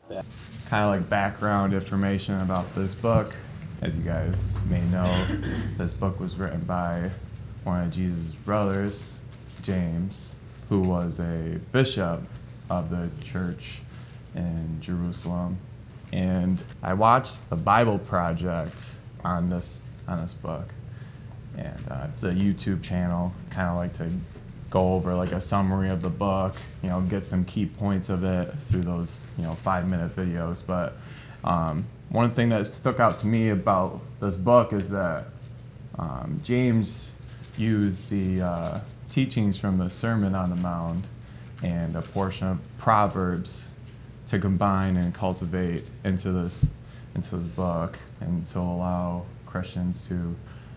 Kind of like background information about this book. As you guys may know, this book was written by one of Jesus' brothers, James, who was a bishop of the church in Jerusalem. And I watched the Bible Project on this book, and it's a YouTube channel. Kind of like to go over like a summary of the book, get some key points of it through those 5-minute videos. But one thing that stuck out to me about this book is that James used the teachings from the Sermon on the Mount and a portion of Proverbs to combine and cultivate into this book, and to allow Christians to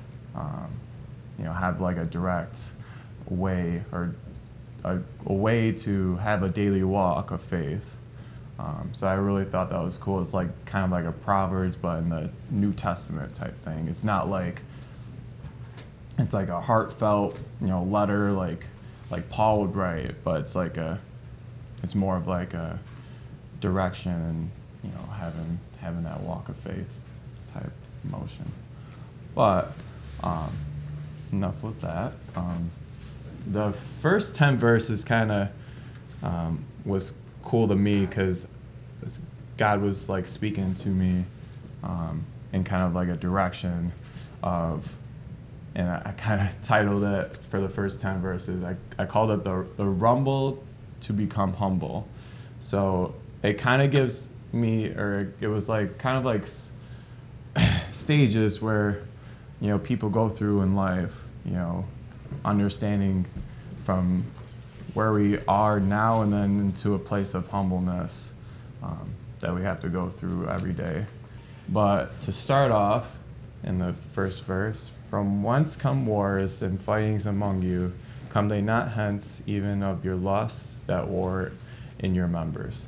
have like a direct way, or a way to have a daily walk of faith. So I really thought that was cool. It's like kind of like a Proverbs, but in the New Testament type thing. It's not like it's like a heartfelt letter like Paul would write, but it's more of like a direction, and having that walk of faith type motion. But enough with that. The first 10 verses kind of was cool to me, because God was like speaking to me in kind of like a direction of, and I kind of titled it for the first 10 verses, I called it the rumble to become humble. So it kind of gives me, or it was like kind of like stages where people go through in life, understanding from where we are now and then into a place of humbleness that we have to go through every day. But to start off, in the first verse, from whence come wars and fightings among you? Come they not hence, even of your lusts that war in your members?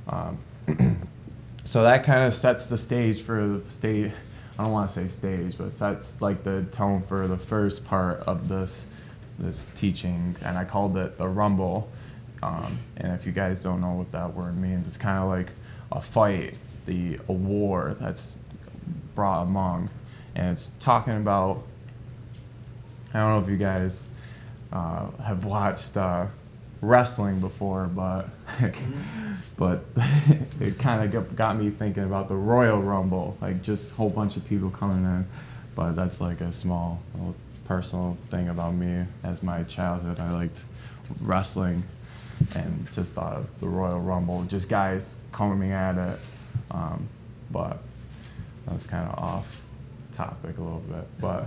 So that kind of sets the stage for the stage. I don't want to say stage, but sets like the tone for the first part of this teaching, and I called it the rumble. And if you guys don't know what that word means, it's kind of like a fight, a war that's brought among, and it's talking about. I don't know if you guys have watched wrestling before, but but it kind of got me thinking about the Royal Rumble, like just a whole bunch of people coming in. But that's like a small little personal thing about me. As my childhood, I liked wrestling, and just thought of the Royal Rumble, just guys coming at it. But that's kind of off topic a little bit. But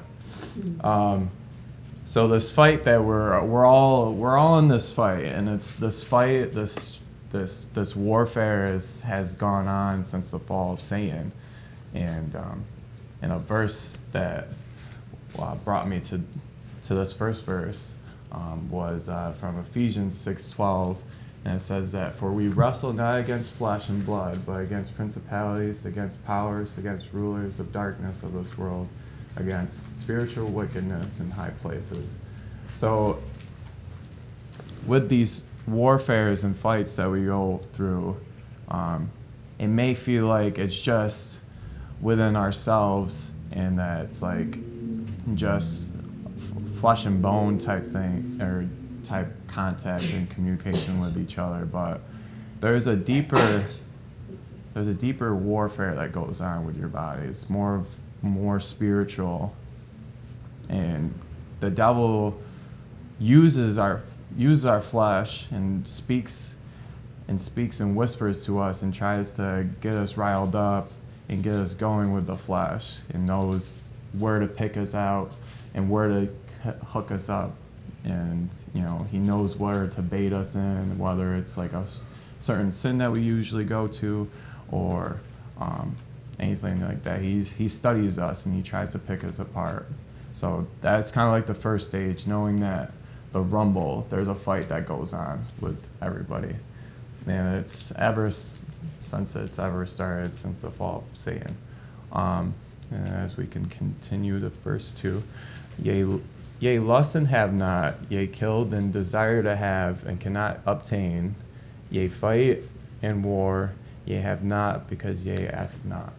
so this fight that we're all in this fight, and it's this fight, this warfare has gone on since the fall of Satan. And in a verse that brought me to this first verse was from Ephesians 6:12, and it says that, for we wrestle not against flesh and blood, but against principalities, against powers, against rulers of darkness of this world, against spiritual wickedness in high places. So with these warfares and fights that we go through, it may feel like it's just within ourselves, and that it's like just flesh and bone type thing, or type contact and communication with each other. But there's a deeper warfare that goes on with your body. It's more spiritual, and the devil uses our flesh and speaks and whispers to us, and tries to get us riled up and get us going with the flesh, and knows where to pick us out and where to hook us up. And he knows where to bait us in, whether it's like a certain sin that we usually go to, or anything like that. He studies us, and he tries to pick us apart. So that's kind of like the first stage, knowing that the rumble, there's a fight that goes on with everybody. And it's ever since it's ever started, since the fall of Satan. And as we can continue the first two, yea, lust and have not, yea, killed and desire to have and cannot obtain, yea, fight and war, Ye have not, because ye ask not.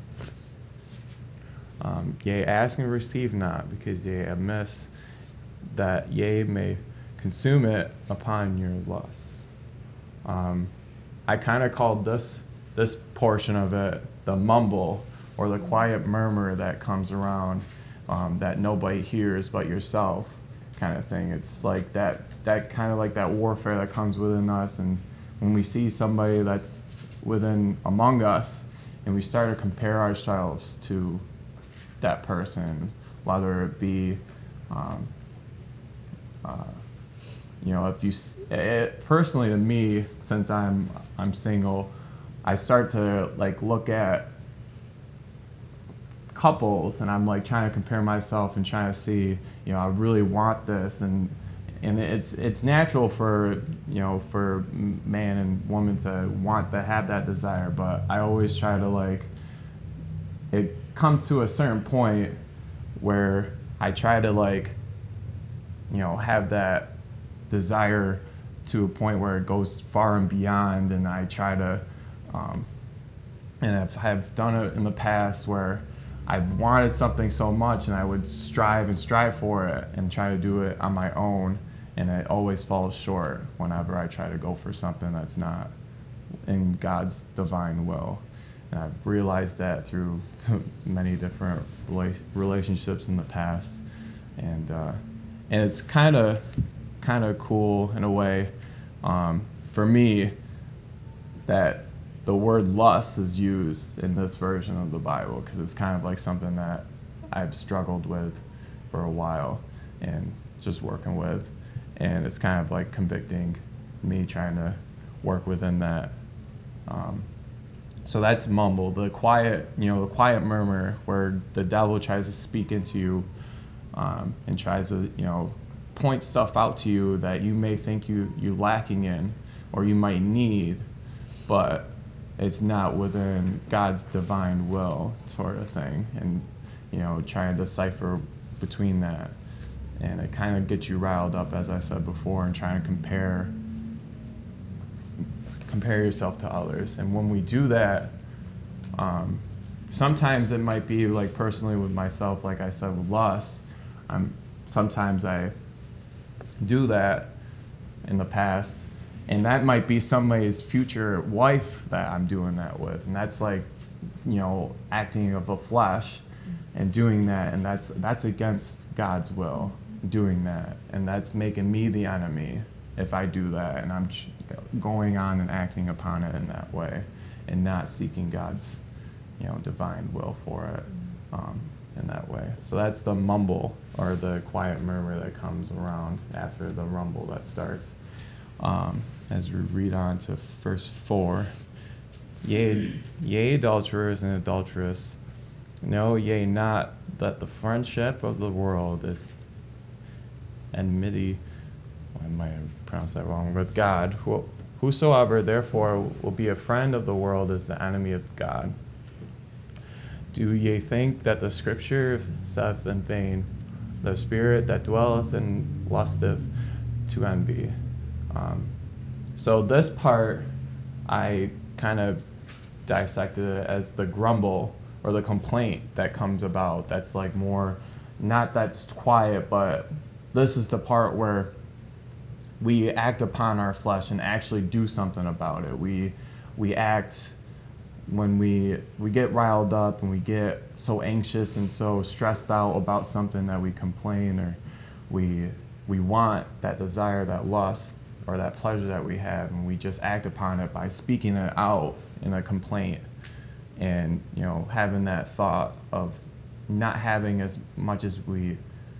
Ye ask and receive not, because ye amiss, that ye may consume it upon your lusts. I kind of called this portion of it the mumble, or the quiet murmur that comes around, that nobody hears but yourself, kind of thing. It's like that kind of like that warfare that comes within us, and when we see somebody that's within among us, and we start to compare ourselves to that person, whether it be, if you, personally to me, since I'm single, I start to like look at couples, and I'm like trying to compare myself and trying to see, I really want this, and it's natural for for man and woman to want to have that desire, but I always try to like, it comes to a certain point where I try to like, have that desire to a point where it goes far and beyond, and I try to, and I've done it in the past where I've wanted something so much, and I would strive for it and try to do it on my own, and it always falls short whenever I try to go for something that's not in God's divine will. And I've realized that through many different relationships in the past, and it's kind of cool in a way, for me, that the word lust is used in this version of the Bible, because it's kind of like something that I've struggled with for a while and just working with, and it's kind of like convicting me, trying to work within that. So that's mumble, the quiet murmur, where the devil tries to speak into you, and tries to, point stuff out to you that you may think you lacking in, or you might need, but it's not within God's divine will, sort of thing, and trying to decipher between that, and it kind of gets you riled up, as I said before, and trying to compare yourself to others. And when we do that, sometimes it might be like personally with myself, like I said, with lust. Sometimes I do that in the past, and that might be somebody's future wife that I'm doing that with, and that's like, acting of the flesh and doing that, and that's against God's will, doing that, and that's making me the enemy if I do that, and I'm going on and acting upon it in that way, and not seeking God's divine will for it, in that way. So that's the mumble, or the quiet murmur that comes around after the rumble that starts. As we read on to verse 4, Yea, adulterers and adulteress, know ye not that the friendship of the world is enmity, I might have pronounced that wrong, with God. Whosoever therefore will be a friend of the world is the enemy of God. Do ye think that the scripture saith in vain, the spirit that dwelleth and lusteth to envy? So this part, I kind of dissected it as the grumble, or the complaint that comes about. That's like more, not that's quiet, but this is the part where we act upon our flesh and actually do something about it. We act when we get riled up and we get so anxious and so stressed out about something that we complain, or we want that desire, that lust, or that pleasure that we have, and we just act upon it by speaking it out in a complaint, and having that thought of not having as much as we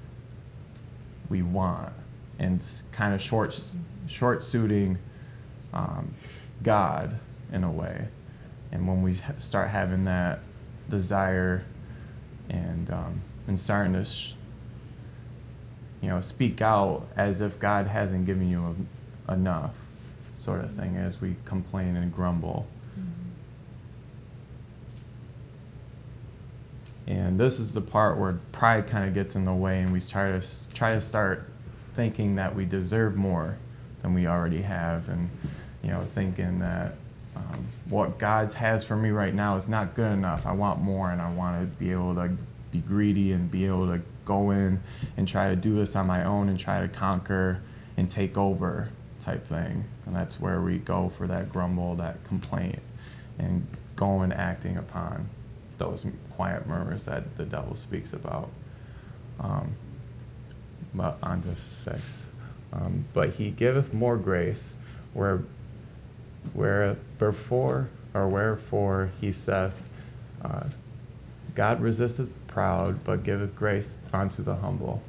want, and kind of short-suiting God in a way. And when we start having that desire, and starting to speak out as if God hasn't given you enough, sort of thing, as we complain and grumble. And this is the part where pride kind of gets in the way, and we try to start thinking that we deserve more than we already have, and thinking that what God has for me right now is not good enough. I want more, and I want to be able to be greedy and be able to go in and try to do this on my own and try to conquer and take over type thing. And that's where we go for that grumble, that complaint, and go and acting upon those quiet murmurs that the devil speaks about. But on to 6. But he giveth more grace, wherefore he saith, God resisteth the proud, but giveth grace unto the humble.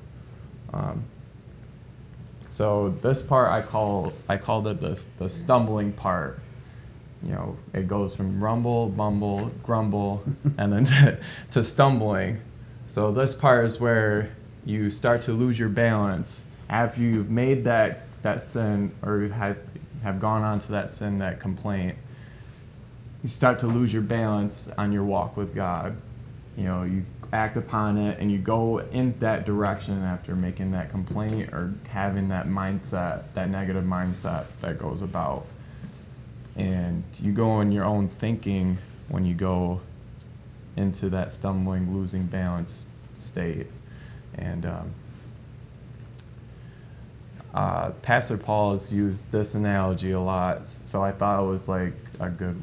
So this part I called it the stumbling part. You know, it goes from rumble, mumble, grumble, and then to stumbling. So this part is where you start to lose your balance after you've made that sin, or have gone on to that sin, that complaint. You start to lose your balance on your walk with God. You know, you act upon it and you go in that direction after making that complaint or having that mindset, that negative mindset that goes about. And you go in your own thinking when you go into that stumbling, losing balance state. And Pastor Paul has used this analogy a lot, so I thought it was like a good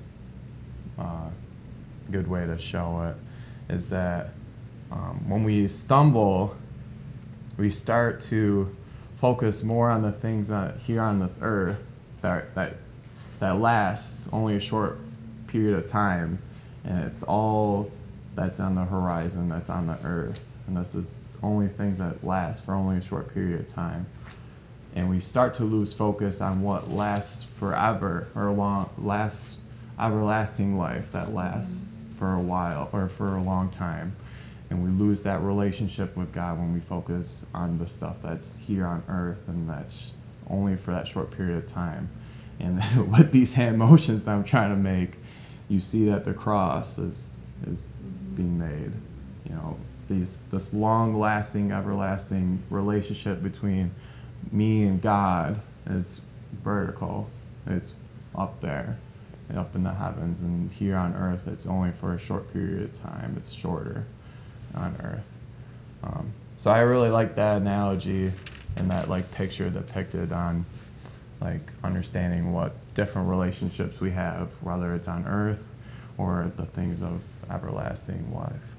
way to show it, is that when we stumble, we start to focus more on the things here on this earth that lasts only a short period of time, and it's all that's on the horizon, that's on the earth, and this is only things that last for only a short period of time. And we start to lose focus on what lasts forever, or lasts everlasting life that lasts for a while or for a long time. And we lose that relationship with God when we focus on the stuff that's here on earth and that's only for that short period of time. And with these hand motions that I'm trying to make, you see that the cross is being made. You know, this long-lasting, everlasting relationship between me and God is vertical. It's up there, up in the heavens, and here on earth it's only for a short period of time. It's shorter on earth. So I really like that analogy and that like picture depicted on like understanding what different relationships we have, whether it's on earth or the things of everlasting life.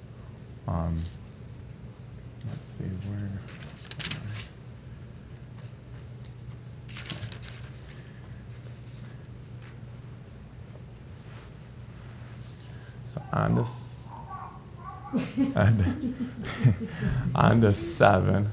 Let's see where. So on to 7.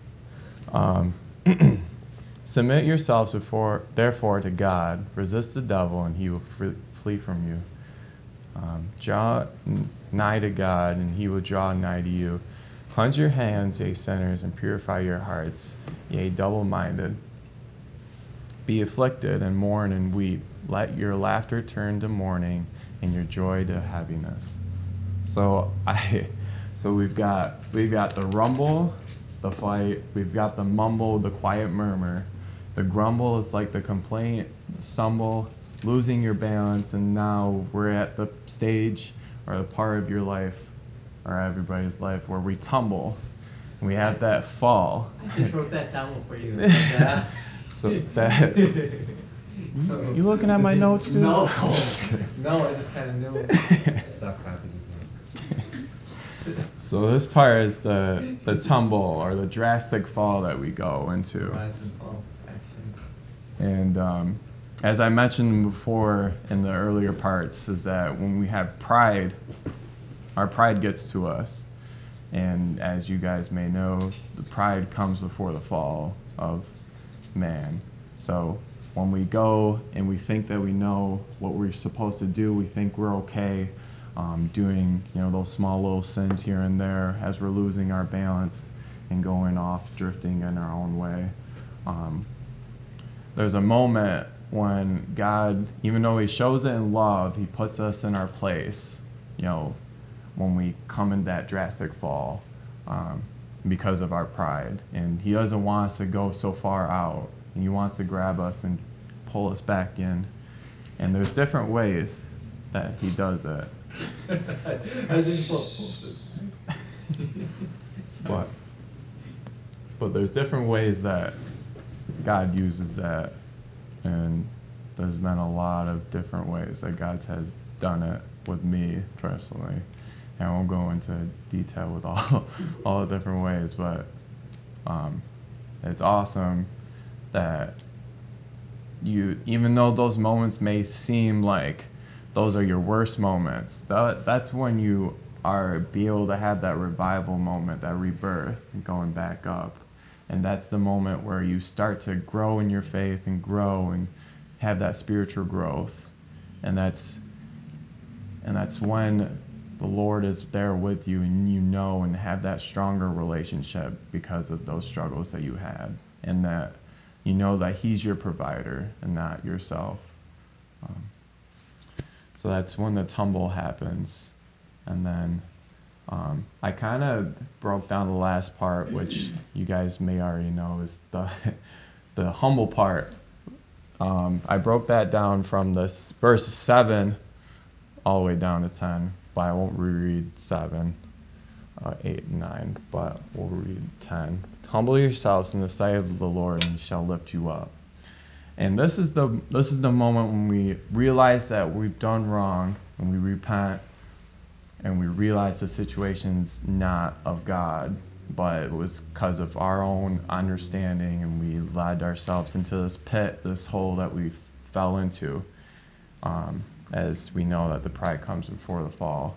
Submit yourselves therefore to God. Resist the devil, and he will flee from you. Draw nigh to God, and he will draw nigh to you. Cleanse your hands, ye sinners, and purify your hearts, ye double-minded. Be afflicted, and mourn, and weep. Let your laughter turn to mourning, and your joy to heaviness. So we've got the rumble, the fight. We've got the mumble, the quiet murmur. The grumble is like the complaint, the stumble, losing your balance, and now we're at the stage or the part of your life or everybody's life where we tumble. And we have that fall. I just wrote that down for you. So that. You looking at my notes, dude? No, no, I just kind of knew. Stop copying his notes. So this part is the tumble or the drastic fall that we go into. Rise and fall, action. And as I mentioned before in the earlier parts, is that when we have pride, our pride gets to us. And as you guys may know, the pride comes before the fall of man. So when we go and we think that we know what we're supposed to do, we think we're okay doing those small little sins here and there as we're losing our balance and going off, drifting in our own way. There's a moment when God, even though he shows it in love, he puts us in our place, when we come in that drastic fall because of our pride. And he doesn't want us to go so far out. And he wants to grab us and pull us back in And there's different ways that he does it. I just But there's different ways that God uses that, and there's been a lot of different ways that God has done it with me personally. And I won't go into detail with all the different ways, but it's awesome that even though those moments may seem like those are your worst moments, that's when you are be able to have that revival moment, that rebirth, and going back up. And that's the moment where you start to grow in your faith and grow and have that spiritual growth. And that's when the Lord is there with you, and and have that stronger relationship because of those struggles that you had, and that you know that He's your provider and not yourself. So that's when the tumble happens. And then I kind of broke down the last part, which you guys may already know is the humble part. I broke that down from this verse 7 all the way down to 10, but I won't reread 7, 8, and 9, but we'll read 10. Humble yourselves in the sight of the Lord, and He shall lift you up. And this is the moment when we realize that we've done wrong, and we repent, and we realize the situation's not of God, but it was because of our own understanding, and we led ourselves into this pit, this hole that we fell into, as we know that the pride comes before the fall.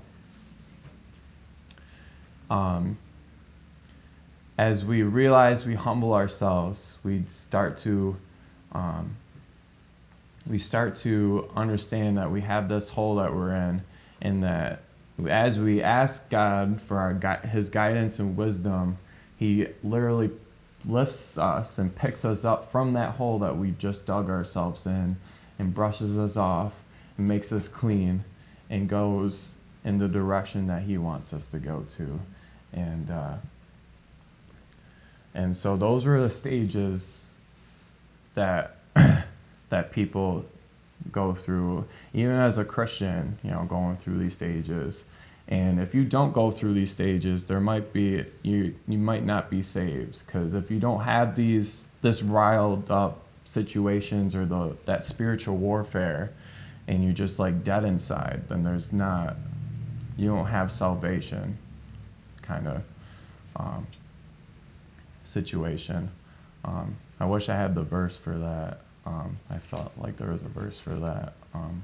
As we realize we humble ourselves, we start to understand that we have this hole that we're in, and that as we ask God for His guidance and wisdom, He literally lifts us and picks us up from that hole that we just dug ourselves in, and brushes us off and makes us clean, and goes in the direction that He wants us to go to. And so those were the stages that that people go through, even as a Christian, going through these stages. And if you don't go through these stages, there might be you might not be saved, because if you don't have this riled up situations or that spiritual warfare, and you're just like dead inside, then you don't have salvation, kind of situation. I wish I had the verse for that. I felt like there was a verse for that.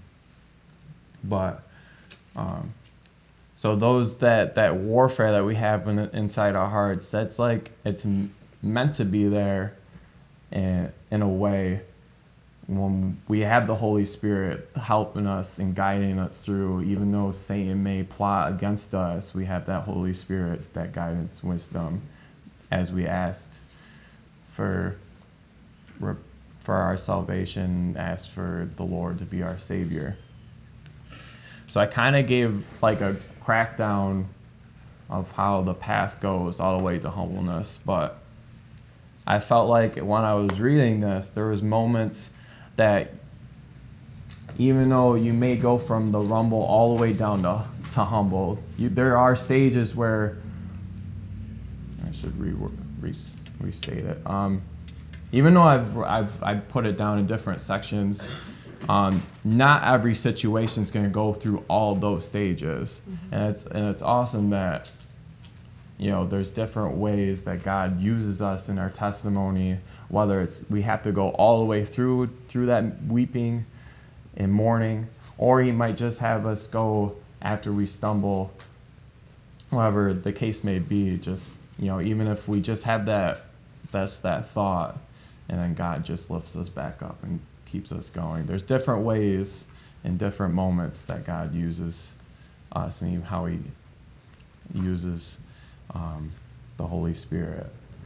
So that warfare that we have inside our hearts, that's like it's meant to be there, in a way, when we have the Holy Spirit helping us and guiding us through. Even though Satan may plot against us, we have that Holy Spirit, that guidance, wisdom, as we asked for our salvation, ask for the Lord to be our Savior. So I kind of gave like a crackdown of how the path goes all the way to humbleness, but I felt like when I was reading this, there was moments that even though you may go from the rumble all the way down to humble, there are stages where I should restate it. Even though I've put it down in different sections, not every situation is going to go through all those stages, and it's awesome that there's different ways that God uses us in our testimony. Whether it's we have to go all the way through that weeping and mourning, or He might just have us go after we stumble. Whatever the case may be, just even if we just have that thought, and then God just lifts us back up and keeps us going. There's different ways and different moments that God uses us, and how He uses the Holy Spirit.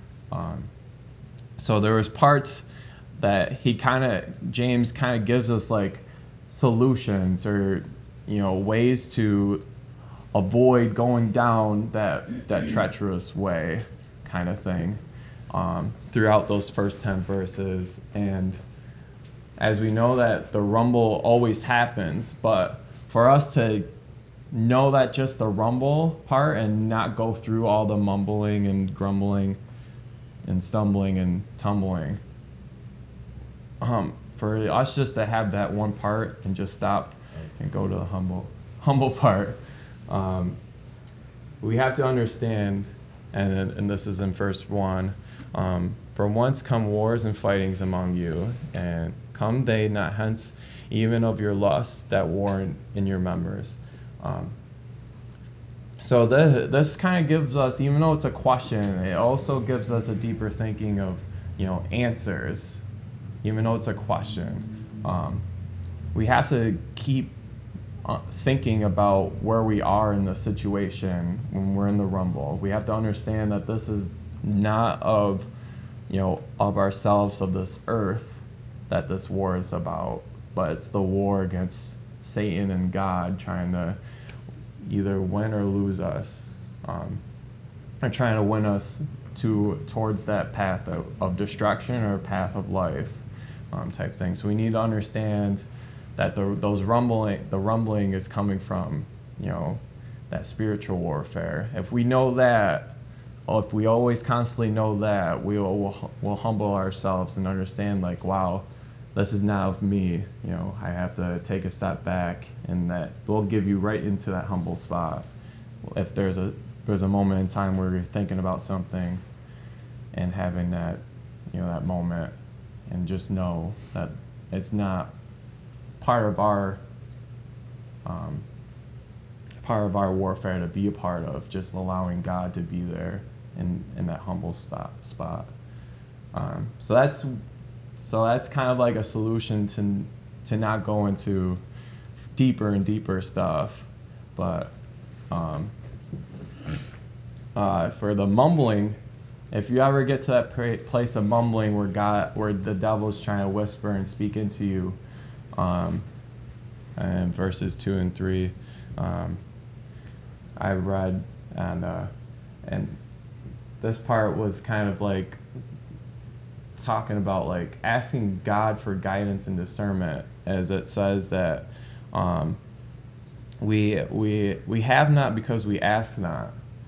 So there was parts that James kind of gives us like solutions, or ways to avoid going down that treacherous way, kind of thing, throughout those first 10 verses. And as we know that the rumble always happens, but for us to know that just the rumble part and not go through all the mumbling and grumbling and stumbling and tumbling, for us just to have that one part and just stop and go to the humble part, we have to understand, and this is in verse 1, from whence come wars and fightings among you, and come they not hence even of your lusts that war in your members. So this kind of gives us, even though it's a question, it also gives us a deeper thinking of, answers, even though it's a question. We have to keep thinking about where we are in the situation when we're in the rumble. We have to understand that this is not of ourselves, of this earth, that this war is about, but it's the war against Satan and God trying to either win or lose us, and trying to win us towards that path of destruction or path of life, type thing. So we need to understand that the rumbling is coming from, that spiritual warfare. If we know that, or if we always constantly know that, we'll humble ourselves and understand, like, wow, this is not of me. I have to take a step back, and that will give you right into that humble spot. If there's a moment in time where you're thinking about something, and having that, that moment, and just know that it's not part of our warfare to be a part of, just allowing God to be there in that humble spot. So that's kind of like a solution to not go into deeper and deeper stuff. But for the mumbling, if you ever get to that place of mumbling where the devil's trying to whisper and speak into you, and verses 2 and 3, I read, and this part was kind of like talking about, like, asking God for guidance and discernment, as it says that we have not because we ask not.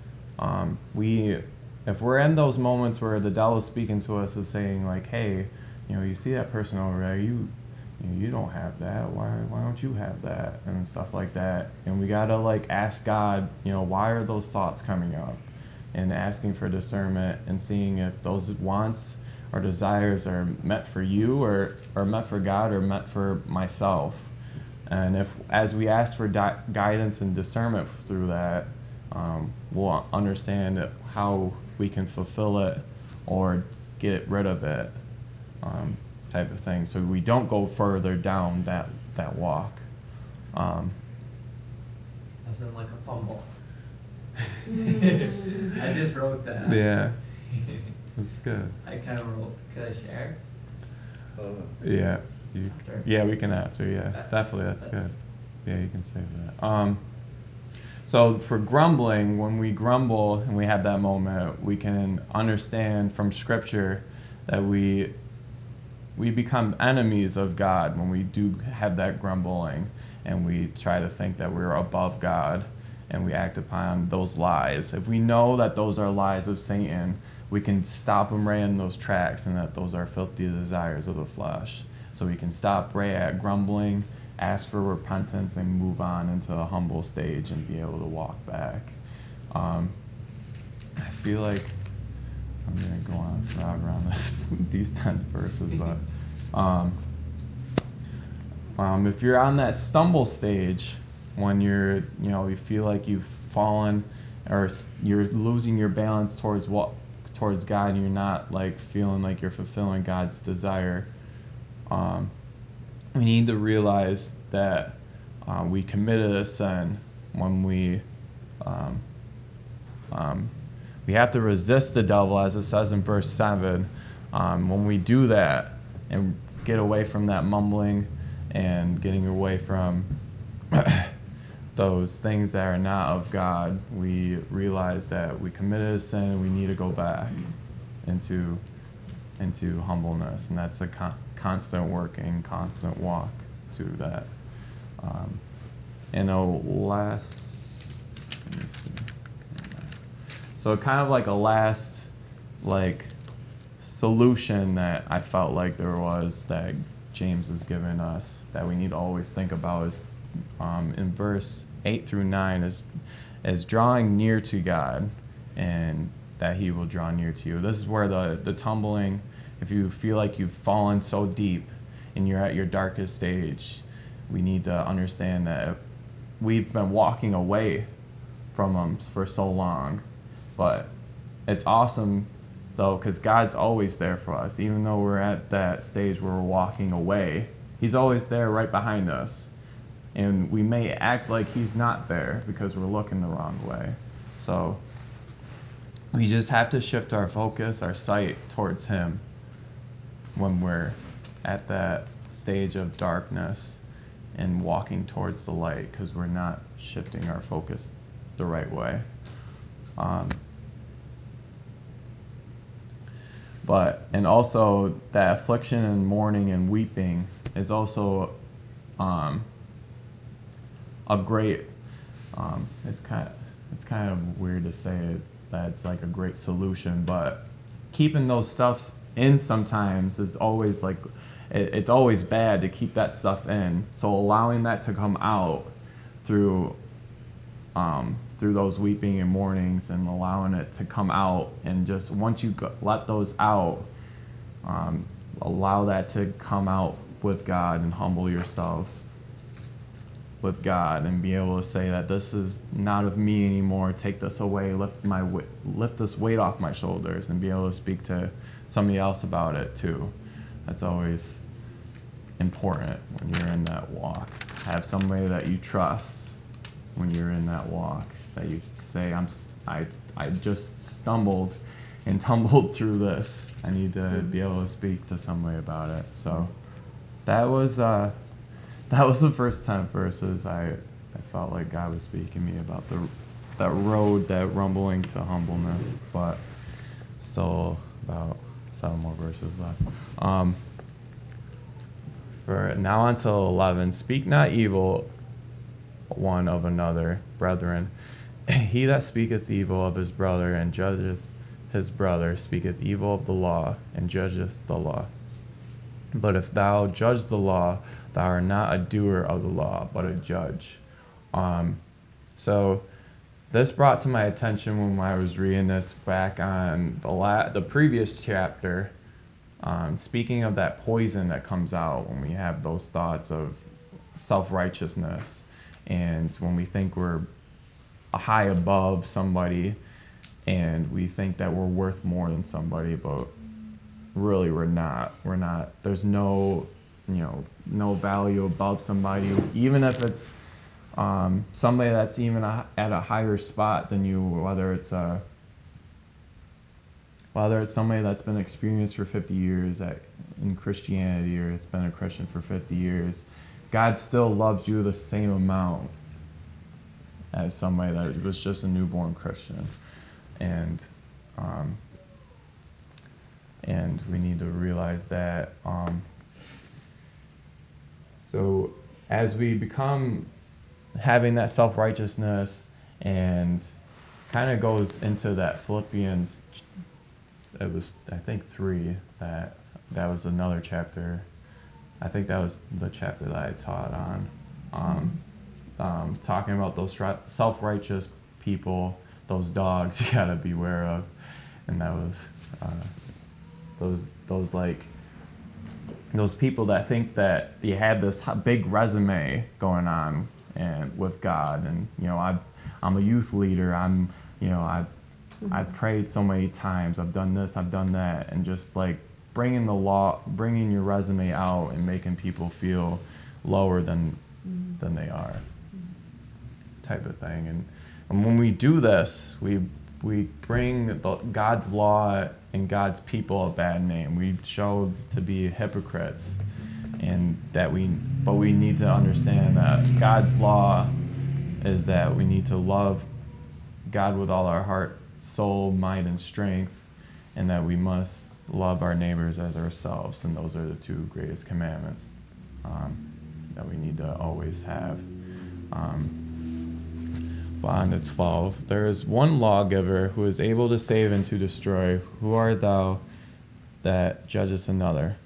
If we're in those moments where the devil is speaking to us, is saying, like, hey, you see that person over there, you don't have that, why don't you have that, and stuff like that. And we gotta, like, ask God, why are those thoughts coming up, and asking for discernment and seeing if those wants or desires are meant for you, or meant for God, or meant for myself. And if, as we ask for guidance and discernment through that, we'll understand how we can fulfill it or get rid of it, type of thing, so we don't go further down that walk. As in, like, a fumble. I just wrote that. Yeah, that's good. I kind of wrote. Could I share? Yeah, After? yeah, we can after. Yeah, definitely, that's good. Yeah, you can save that. So for grumbling, when we grumble and we have that moment, we can understand from Scripture that we become enemies of God when we do have that grumbling, and we try to think that we're above God, and we act upon those lies. If we know that those are lies of Satan, we can stop them right in those tracks, and that those are filthy desires of the flesh. So we can stop right at grumbling, ask for repentance, and move on into a humble stage and be able to walk back. I feel like I'm going to go on forever on these 10 verses, but if you're on that stumble stage, when you feel like you've fallen, or you're losing your balance towards God, and you're not, like, feeling like you're fulfilling God's desire, we need to realize that we committed a sin when we have to resist the devil, as it says in verse 7. When we do that and get away from that mumbling and getting away from those things that are not of God, we realize that we committed a sin and we need to go back into into humbleness, and that's a constant working, constant walk to that. And a last, let me see. So kind of like a last, like solution that I felt like there was that James has given us that we need to always think about is in verse 8 through 9 is drawing near to God and that he will draw near to you. This is where the tumbling, if you feel like you've fallen so deep and you're at your darkest stage, we need to understand that we've been walking away from him for so long. But it's awesome though, because God's always there for us. Even though we're at that stage where we're walking away, he's always there right behind us. And we may act like he's not there because we're looking the wrong way. So we just have to shift our focus, our sight towards him when we're at that stage of darkness and walking towards the light, because we're not shifting our focus the right way. And also that affliction and mourning and weeping is also a great, it's kind of weird to say it, that it's like a great solution, but keeping those stuffs in sometimes is always like, it's always bad to keep that stuff in. So allowing that to come out through those weeping and mournings, and allowing it to come out, and just once you let those out, allow that to come out with God and humble yourselves with God and be able to say that this is not of me anymore. Take this away, lift this weight off my shoulders, and be able to speak to somebody else about it too. That's always important when you're in that walk. Have somebody that you trust when you're in that walk, that you say, I just stumbled and tumbled through this. I need to be able to speak to somebody about it. So that was the first 10 verses I felt like God was speaking to me about that road, that rumbling to humbleness, but still about 7 more verses left. For now until 11, speak not evil one of another, brethren. He that speaketh evil of his brother and judgeth his brother speaketh evil of the law and judgeth the law. But if thou judge the law, thou art not a doer of the law, but a judge. So this brought to my attention when I was reading this back on the previous chapter, speaking of that poison that comes out when we have those thoughts of self-righteousness, and when we think we're high above somebody and we think that we're worth more than somebody, but really we're not. There's no value above somebody, even if it's somebody that's even at a higher spot than you, whether it's somebody that's been experienced for 50 years in Christianity, or it's been a Christian for 50 years. God still loves you the same amount as somebody that was just a newborn Christian. And we need to realize that. So as we become having that self-righteousness, and kind of goes into that Philippians, it was, I think, 3, that was another chapter. I think that was the chapter that I taught on, talking about those self-righteous people, those dogs you gotta beware of. And that was those people that think that you have this big resume going on and with God, and I'm a youth leader. I've prayed so many times. I've done this. I've done that, and just like bringing your resume out and making people feel lower than they are, type of thing. And when we do this, we bring God's law and God's people a bad name. We show to be hypocrites, but we need to understand that God's law is that we need to love God with all our heart, soul, mind, and strength, and that we must love our neighbors as ourselves. And those are the two greatest commandments that we need to always have. But on to 12, there is one lawgiver who is able to save and to destroy. Who art thou that judgest another?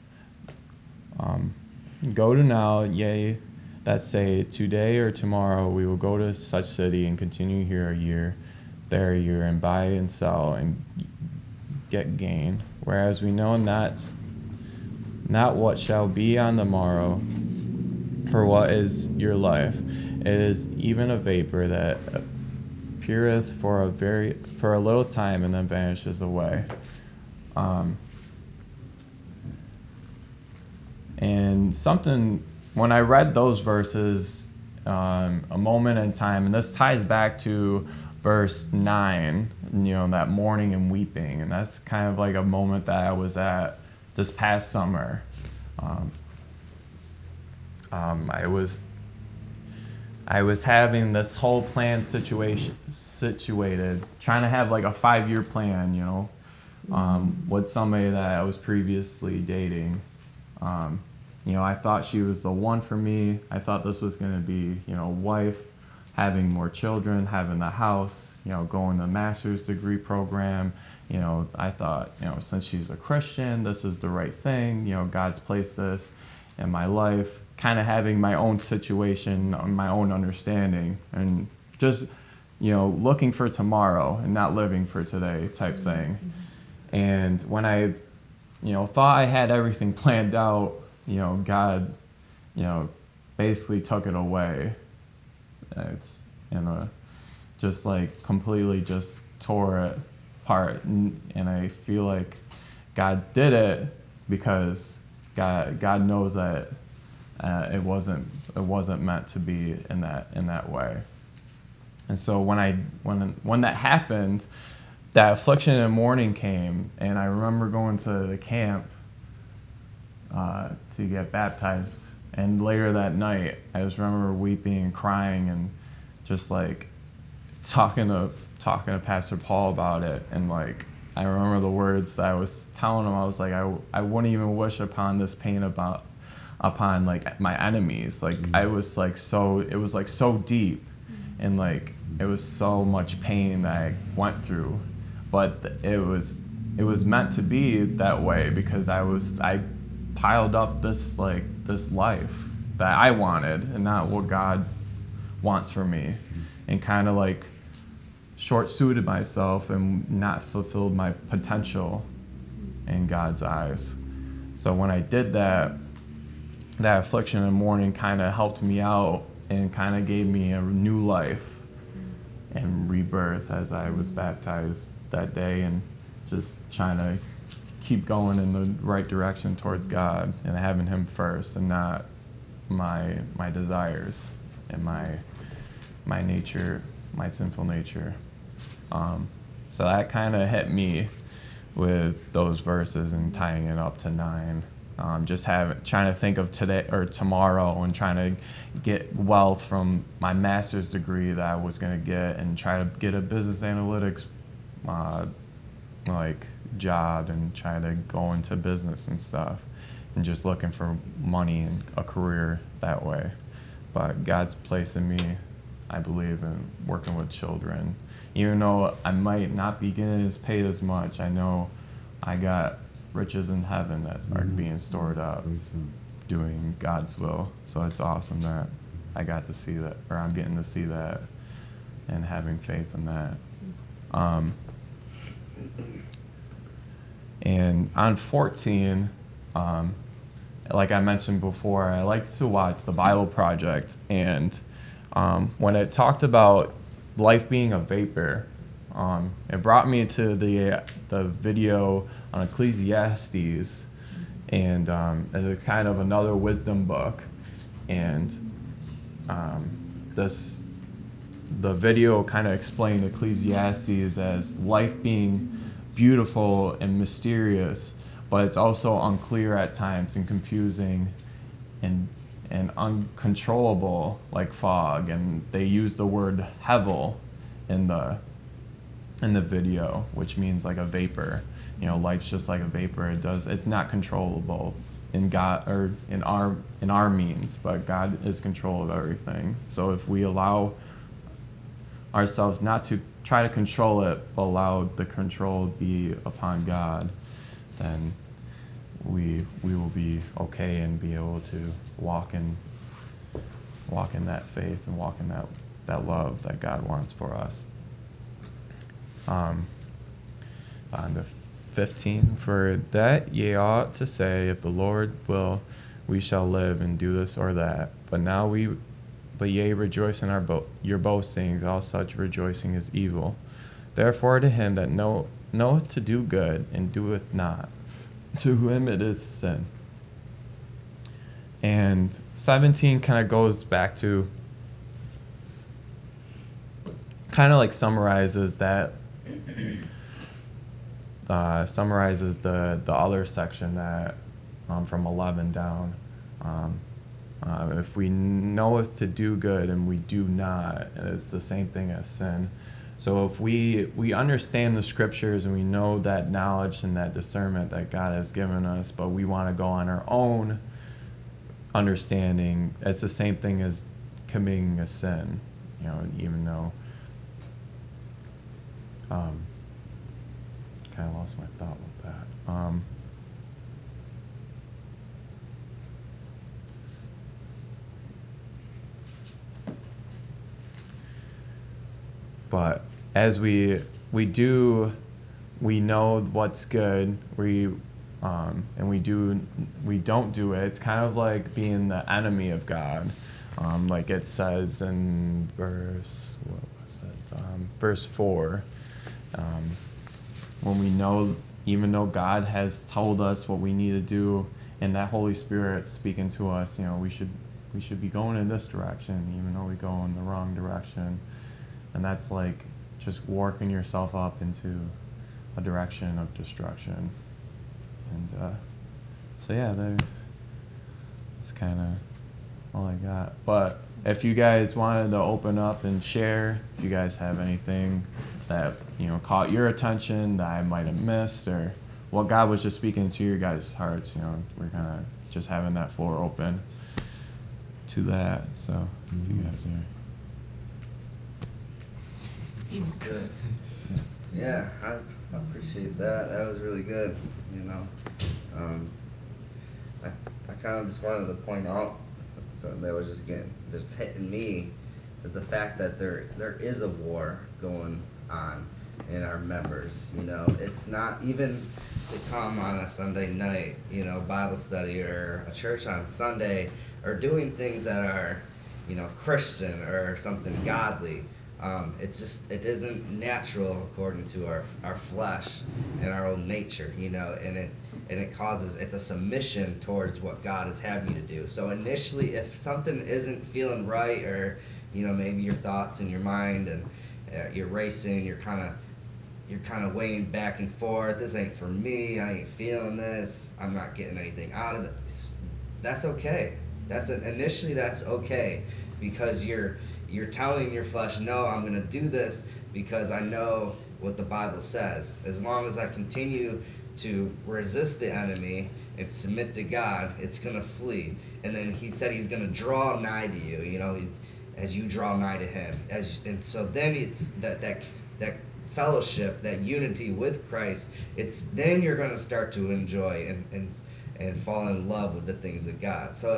Go to now, yea, that say, today or tomorrow we will go to such city and continue here a year, there a year, and buy and sell and get gain. Whereas we know not what shall be on the morrow, for what is your life? It is even a vapor that appeareth for a little time and then vanishes away. And something, when I read those verses, a moment in time, and this ties back to verse 9, that mourning and weeping, and that's kind of like a moment that I was at this past summer. I was having this whole plan situated, trying to have like a 5-year plan, with somebody that I was previously dating. I thought she was the one for me. I thought this was going to be, wife, having more children, having the house, going to the master's degree program. I thought, since she's a Christian, this is the right thing. God's placed this in my life, kind of having my own situation, my own understanding, and just, looking for tomorrow and not living for today type thing. And when I, thought I had everything planned out, God, basically took it away. It's, just like completely just tore it apart. And I feel like God did it because God knows that it wasn't meant to be in that way. And so when that happened, that affliction and mourning came, and I remember going to the camp to get baptized. And later that night, I just remember weeping and crying and just like talking to Pastor Paul about it. And like I remember the words that I was telling him. I was like, I wouldn't even wish upon this pain upon like my enemies. Like I was like it was like so deep, and like it was so much pain that I went through, but it was meant to be that way because I piled up this life that I wanted and not what God wants for me, and kind of like short-suited myself and not fulfilled my potential in God's eyes. So when I did that affliction and mourning kind of helped me out and kind of gave me a new life and rebirth as I was baptized that day, and just trying to keep going in the right direction towards God and having Him first and not my desires and my nature, my sinful nature. So that kind of hit me with those verses and tying it up to 9. Just trying to think of today or tomorrow and trying to get wealth from my master's degree that I was going to get and try to get a business analytics job and try to go into business and stuff, and just looking for money and a career that way. But God's placing me, I believe, in working with children. Even though I might not be getting paid as much, I know I got riches in heaven that are being stored up doing God's will. So it's awesome that I got to see that, or I'm getting to see that and having faith in that. And on 14, like I mentioned before, I like to watch the Bible Project. And when it talked about life being a vapor, it brought me to the video on Ecclesiastes, and it's kind of another wisdom book. And the video kind of explained Ecclesiastes as life being beautiful and mysterious, but it's also unclear at times and confusing and uncontrollable like fog. And they use the word hevel in the in the video, which means like a vapor. Life's just like a vapor. It's not controllable in God or in our means, but God is control of everything. So if we allow ourselves not to try to control it, but allow the control to be upon God, then we will be okay and be able to walk in that faith and walk in that love that God wants for us. On the 15, for that ye ought to say, if the Lord will, we shall live and do this or that. But ye rejoice in your boastings. All such rejoicing is evil. Therefore, to him that knoweth to do good and doeth not, to him it is sin. And 17 kind of goes back to, kind of like summarizes the other section that from 11 down. If we knoweth to do good and we do not, it's the same thing as sin. So if we understand the scriptures and we know that knowledge and that discernment that God has given us, but we want to go on our own understanding, it's the same thing as committing a sin. Even though kind of lost my thought with that. But as we know what's good, and we don't do it. It's kind of like being the enemy of God, like it says in verse 4. When we know, even though God has told us what we need to do, and that Holy Spirit speaking to us, we should be going in this direction, even though we go in the wrong direction. And that's like just working yourself up into a direction of destruction. And so yeah, that's kind of all I got. But if you guys wanted to open up and share, if you guys have anything that caught your attention that I might have missed, or what God was just speaking to your guys' hearts, we're kind of just having that floor open to that. So if you guys are. Good. Yeah, I appreciate that. That was really good. I kind of just wanted to point out something that was just hitting me, is the fact that there is a war going on in our members. It's not even to come on a Sunday night, Bible study or a church on Sunday, or doing things that are, Christian or something godly. It isn't natural according to our flesh and our own nature, and it causes, it's a submission towards what God is having you to do. So initially, if something isn't feeling right, or maybe your thoughts in your mind, and you're racing, you're kind of weighing back and forth. This ain't for me. I ain't feeling this. I'm not getting anything out of it. That's okay. Initially that's okay, because you're telling your flesh, no, I'm going to do this because I know what the Bible says. As long as I continue to resist the enemy and submit to God, it's going to flee. And then he said he's going to draw nigh to you, as you draw nigh to him. And so then it's that fellowship, that unity with Christ. It's then you're going to start to enjoy and fall in love with the things of God. So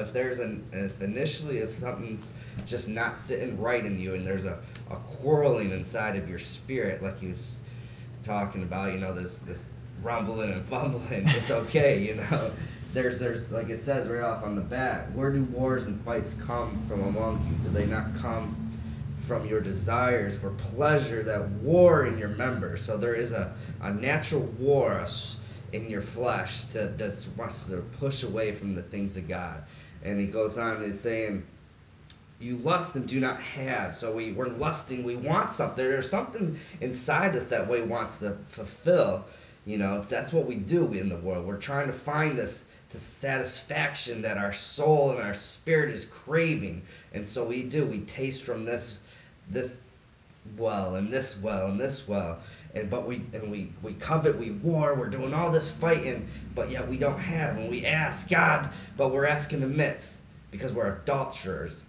if something's just not sitting right in you, and there's a quarreling inside of your spirit, like he was talking about, this rumbling and fumbling, it's okay, There's like it says right off on the bat, where do wars and fights come from among you? Do they not come from your desires for pleasure that war in your members? So there is a natural war in your flesh that wants to push away from the things of God. And he goes on and saying, you lust and do not have. So we're lusting, we want something. There's something inside us that way wants to fulfill. That's what we do in the world. We're trying to find this satisfaction that our soul and our spirit is craving. And so we taste from this well and this well and this well, and but we covet, we war, we're doing all this fighting, but yet we don't have, and we ask God, but we're asking amiss because we're adulterers,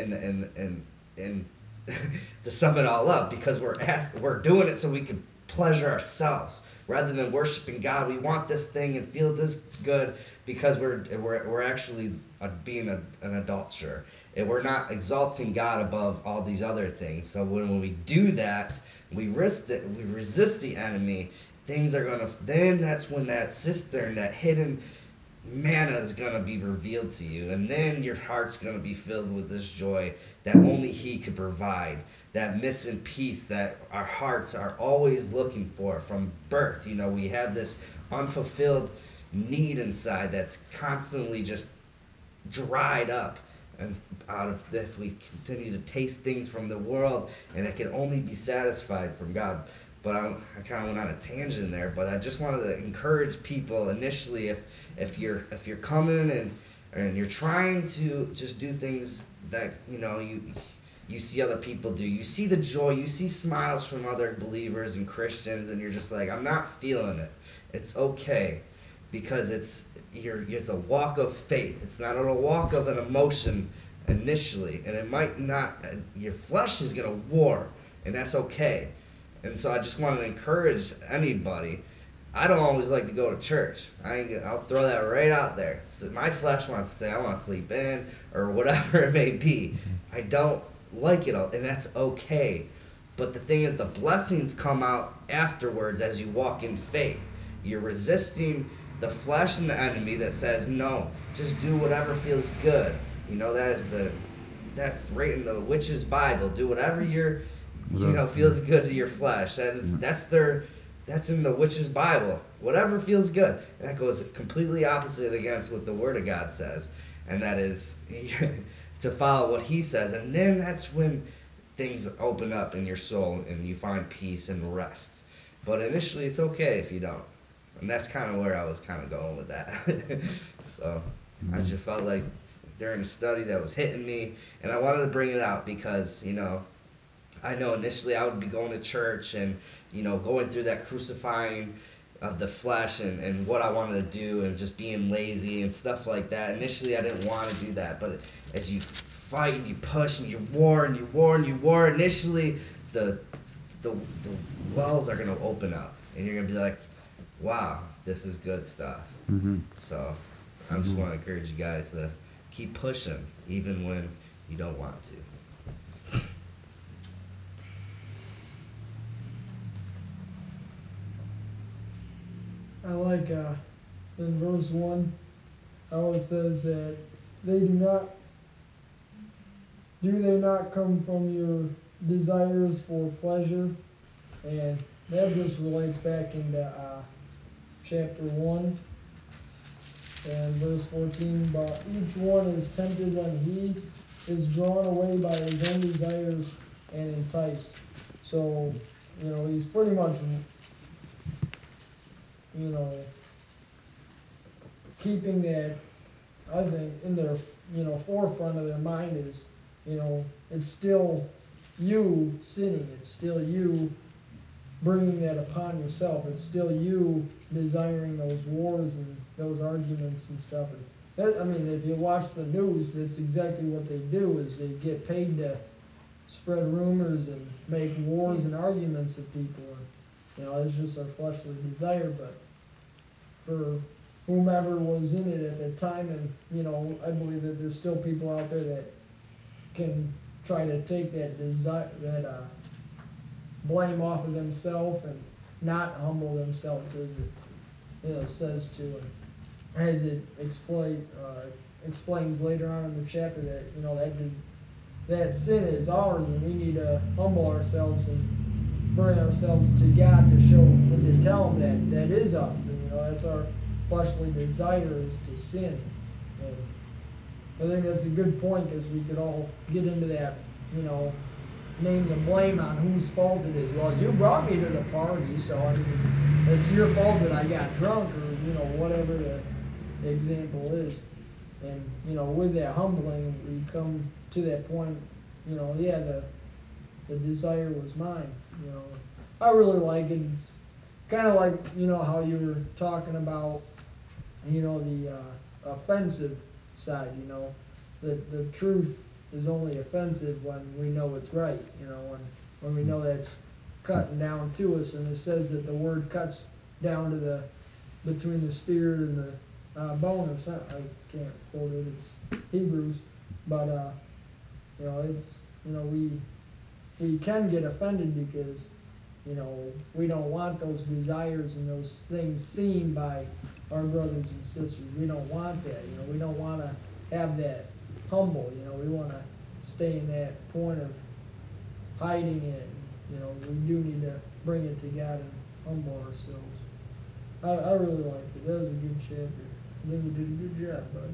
and to sum it all up, because we're doing it so we can pleasure ourselves rather than worshiping God. We want this thing and feel this good because we're actually being an adulterer, and we're not exalting God above all these other things. So when we do that, we resist the enemy. Things are gonna. Then that's when that cistern, that hidden manna, is gonna be revealed to you, and then your heart's gonna be filled with this joy that only He could provide. That missing piece that our hearts are always looking for from birth. You know, we have this unfulfilled need inside that's constantly just dried up, and out of if we continue to taste things from the world, and it can only be satisfied from God. But I kind of went on a tangent there, but I just wanted to encourage people initially, if you're coming and you're trying to just do things that you see other people do, you see the joy, you see smiles from other believers and Christians, and you're just like, I'm not feeling it. It's okay, because it's a walk of faith. It's not a walk of an emotion initially, and it might not. Your flesh is gonna war, and that's okay. And so I just want to encourage anybody. I don't always like to go to church. I'll throw that right out there. So my flesh wants to say I want to sleep in or whatever it may be. I don't like it all, and that's okay. But the thing is, the blessings come out afterwards as you walk in faith. You're resisting the flesh and the enemy that says no, just do whatever feels good. That's right in the witch's Bible. Do whatever feels good to your flesh. That's in the witch's Bible. Whatever feels good. And that goes completely opposite against what the Word of God says, and that is to follow what He says. And then that's when things open up in your soul and you find peace and rest. But initially, it's okay if you don't. And that's kind of where I was kind of going with that. So I just felt like during the study that was hitting me, and I wanted to bring it out because, I know initially I would be going to church and, going through that crucifying of the flesh and what I wanted to do and just being lazy and stuff like that. Initially I didn't want to do that, but as you fight and you push and you war and you war and you war, initially the the wells are gonna open up and you're gonna be like, wow, this is good stuff. So I just want to encourage you guys to keep pushing even when you don't want to. I like in verse 1 how it says that they do they not come from your desires for pleasure? And that just relates back into chapter 1 and verse 14. But each one is tempted when he is drawn away by his own desires and enticed. So, he's pretty much, you know, keeping that, I think, in their, forefront of their mind is, it's still you sinning. It's still you bringing that upon yourself. It's still you desiring those wars and those arguments and stuff. And that, I mean, if you watch the news, that's exactly what they do. Is they get paid to spread rumors and make wars and arguments of people. And, it's just our fleshly desire. But for whomever was in it at the time, and I believe that there's still people out there that can try to take that desire, that blame off of themselves and not humble themselves, as it says to, and as it explains later on in the chapter that that sin is ours, and we need to humble ourselves and bring ourselves to God to show and to tell Him that is us, and that's our fleshly desire, is to sin. And I think that's a good point, because we could all get into that, name the blame on whose fault it is. Well, you brought me to the party, so I mean, it's your fault that I got drunk, or whatever the example is. And with that humbling, we come to that point. Yeah, the desire was mine, you know. I really like it. It's kind of like, you know, how you were talking about, you know, the offensive side, you know. The truth is only offensive when we know it's right, you know, when we know that's cutting down to us. And it says that the word cuts down to the, between the spirit and the bone or something. I can't quote it, it's Hebrews. But, you know, it's, you know, we can get offended because, you know, we don't want those desires and those things seen by our brothers and sisters. We don't want that, you know, we don't want to have that humble, you know, we want to stay in that point of hiding it. You know, we do need to bring it to God and humble ourselves. I really liked it. That was a good chapter. I think you did a good job, bud.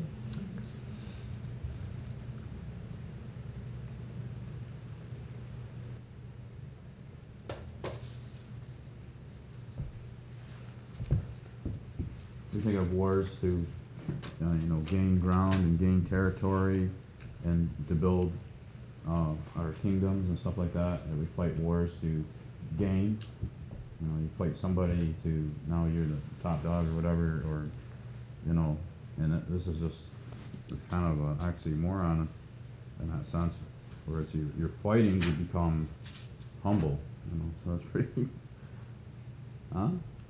We think of wars to, gain ground and gain territory, and to build our kingdoms and stuff like that. And we fight wars to gain. You know, you fight somebody to now you're the top dog or whatever, or this is just it's kind of actually more on in that sense, where it's you're fighting to become humble. So it's pretty, huh?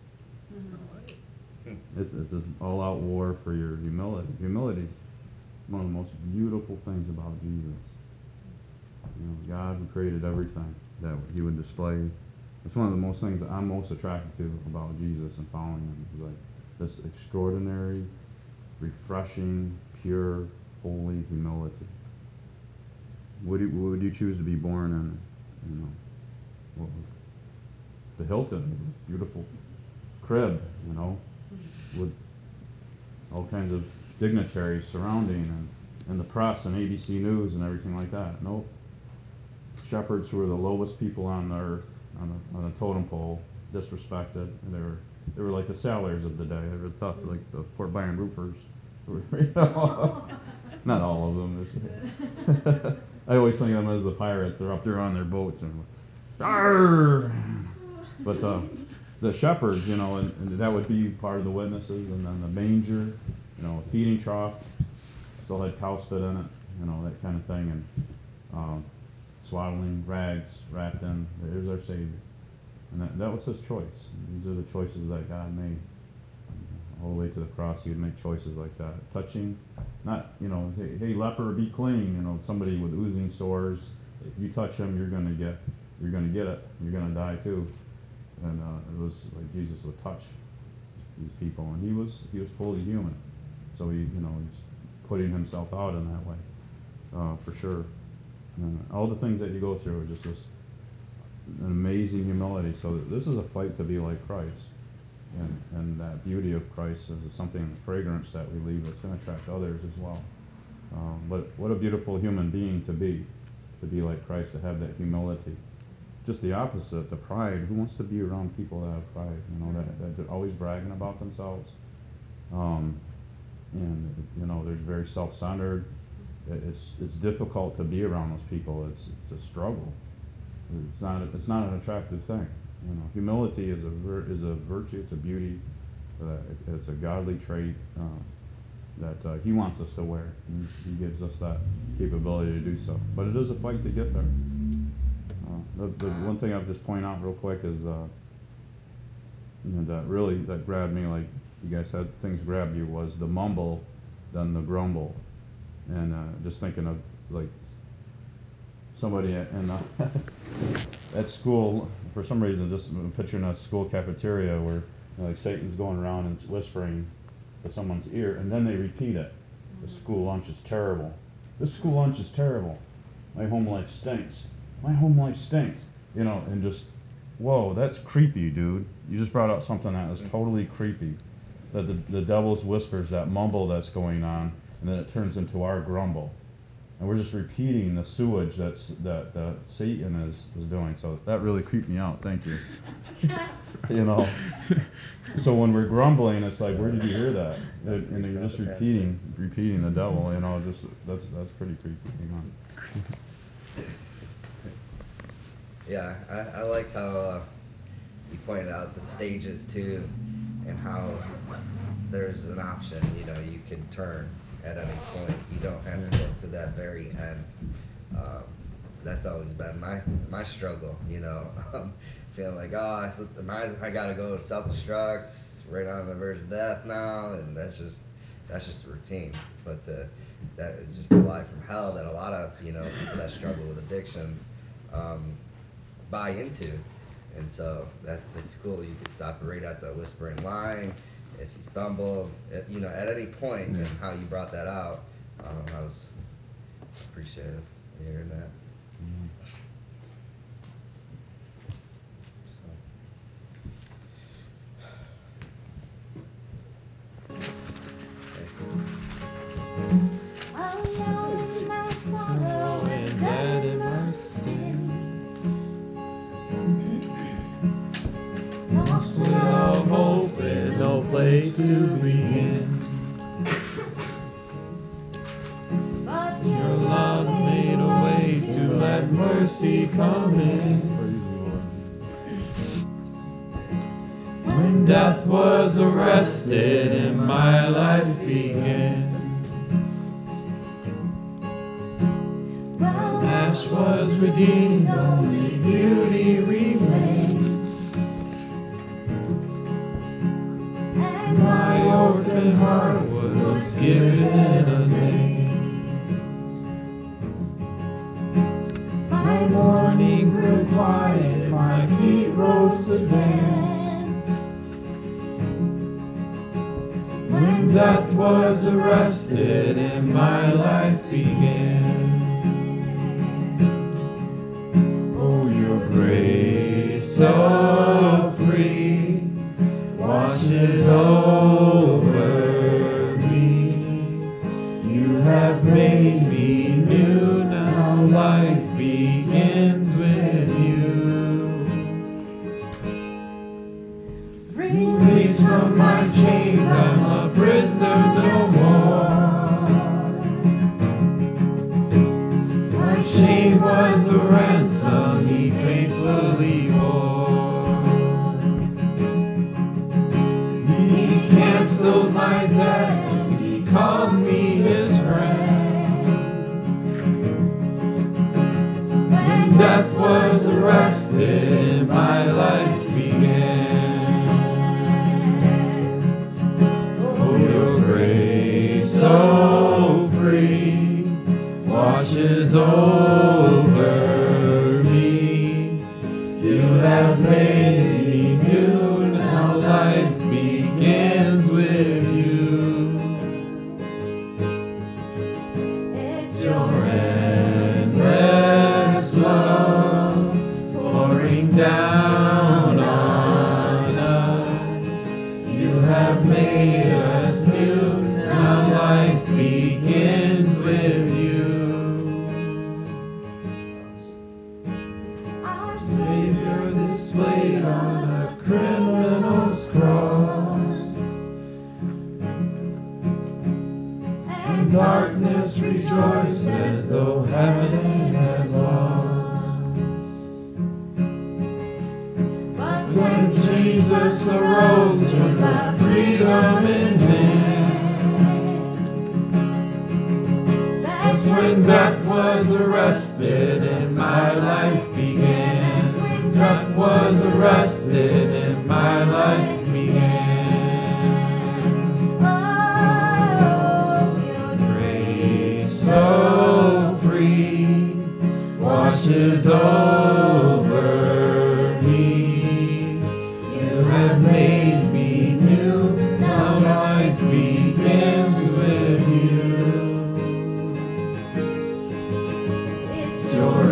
It's this all-out war for your humility. Humility is one of the most beautiful things about Jesus. God who created everything that He would display. It's one of the most things that I'm most attracted to about Jesus and following Him. Is like this extraordinary, refreshing, pure, holy humility. Would you choose to be born in, the Hilton, beautiful crib, with all kinds of dignitaries surrounding and the press and ABC News and everything like that? Nope. Shepherds who were the lowest people on the earth, on the totem pole, disrespected, and they were like the sailors of the day. They were tough, like the Fort Byron Roofers. Not all of them. I always think of them as the pirates. They're up there on their boats and arr! But the shepherds, and that would be part of the witnesses, and then the manger, feeding trough, still had cow spit in it, that kind of thing, and swaddling rags wrapped in. There's our Savior, and that was His choice. These are the choices that God made. All the way to the cross, He would make choices like that. Touching, not, hey, leper, be clean. Somebody with oozing sores. If you touch him, you're gonna get it. You're gonna die too. And it was like Jesus would touch these people, and he was fully human. So he's putting Himself out in that way, for sure. All the things that you go through are just an amazing humility. So this is a fight to be like Christ. And that beauty of Christ is something, the fragrance that we leave that's going to attract others as well. But what a beautiful human being to be like Christ, to have that humility. Just the opposite, the pride. Who wants to be around people that have pride? That they're always bragging about themselves. And they're very self-centered. It's difficult to be around those people. It's a struggle. It's not an attractive thing. Humility is a virtue. It's a beauty. It's a godly trait that He wants us to wear. He gives us that capability to do so. But it is a fight to get there. The one thing I'll just point out real quick is that grabbed me, like you guys said, things grabbed you, was the mumble, then the grumble, and just thinking of like somebody at school, for some reason, just picturing a school cafeteria where like Satan's going around and whispering to someone's ear, and then they repeat it. The school lunch is terrible. This school lunch is terrible. My home life stinks. My home life stinks. And just, whoa, that's creepy, dude. You just brought up something that is totally creepy. That the devil's whispers, that mumble that's going on, and then it turns into our grumble. And we're just repeating the sewage that Satan is doing. So that really creeped me out. Thank you. So when we're grumbling, it's like, where did you hear that? And you're just repeating the devil. Just that's pretty creepy. Yeah, I liked how you pointed out the stages too, and how there's an option. You know, you can turn at any point. You don't have to go to that very end. Um, that's always been my struggle. You know, feeling like, oh, I gotta go self destruct right on the verge of death now, and that's just a routine. But that is just a lie from hell that a lot of people that struggle with addictions um, buy into. And so that's cool. You can stop right at the whispering line. If you stumble, at any point, and how you brought that out, I was appreciative of hearing that. So, thanks. And that in my sin. Lost without hope and no place to begin. Your love made a way to let mercy come in. When death was arrested and my life began. When ash was redeemed, only beauty remains. And my orphan heart was given a name. My morning grew quiet, my feet rose to dance. When death was arrested and my life began. Oh, your grace so free washes over me. You have made me new, now life begins with you. Released from my chains, I'm a prisoner no more. My shame was a ransom he faithfully bore. He canceled my debt, he called me his friend. When death was arrested and my life began. Oh, your grace so free washes over me. You have made me new, now life begins with you. It's your endless love pouring down on us. You have made us new, now life begins with you. Our Savior displayed on a criminal's cross, and darkness rejoiced as though heaven had lost. But when Jesus arose with the freedom in hand, that's when death was arrested and my life began. Death was arrested and my life began. Oh, your grace so free washes over me. You have made me new, now life begins with you. It's your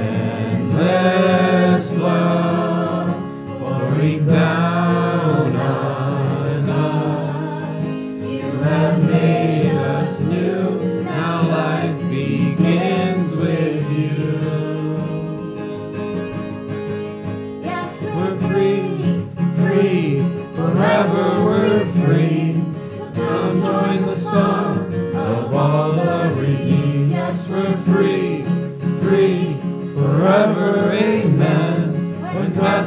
endless love pouring down on us. You have made us new, now life begins with you. Yes, we're free, free, forever we're free. So come join the song of all the redeemed. Yes, we're free, free, forever, amen.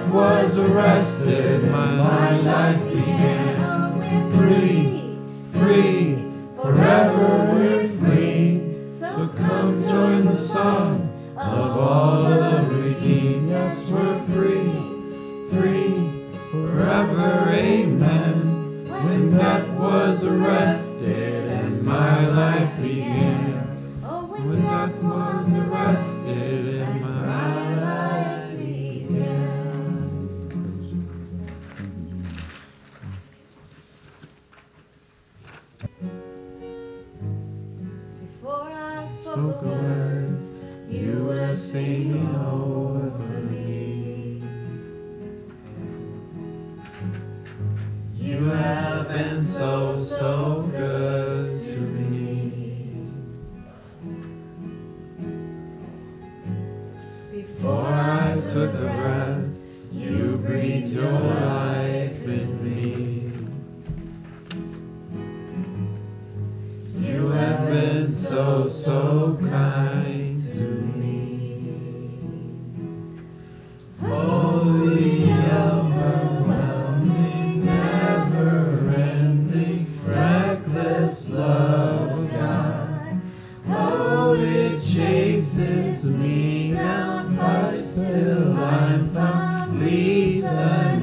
death was arrested, my life began. Free, free, forever we're free. So come join the song of all the redeemed. Yes, we're free, free, forever, amen. When death was arrested and my life began. When death was arrested and my life began. Before I Spoke a word, you were singing over me. You have been so, so good to me. Before I took a breath, you breathed your life in me. You have been so, so kind to me. Holy, overwhelming, never-ending, reckless love of God. Oh, it chases me down, but still I'm found, leaves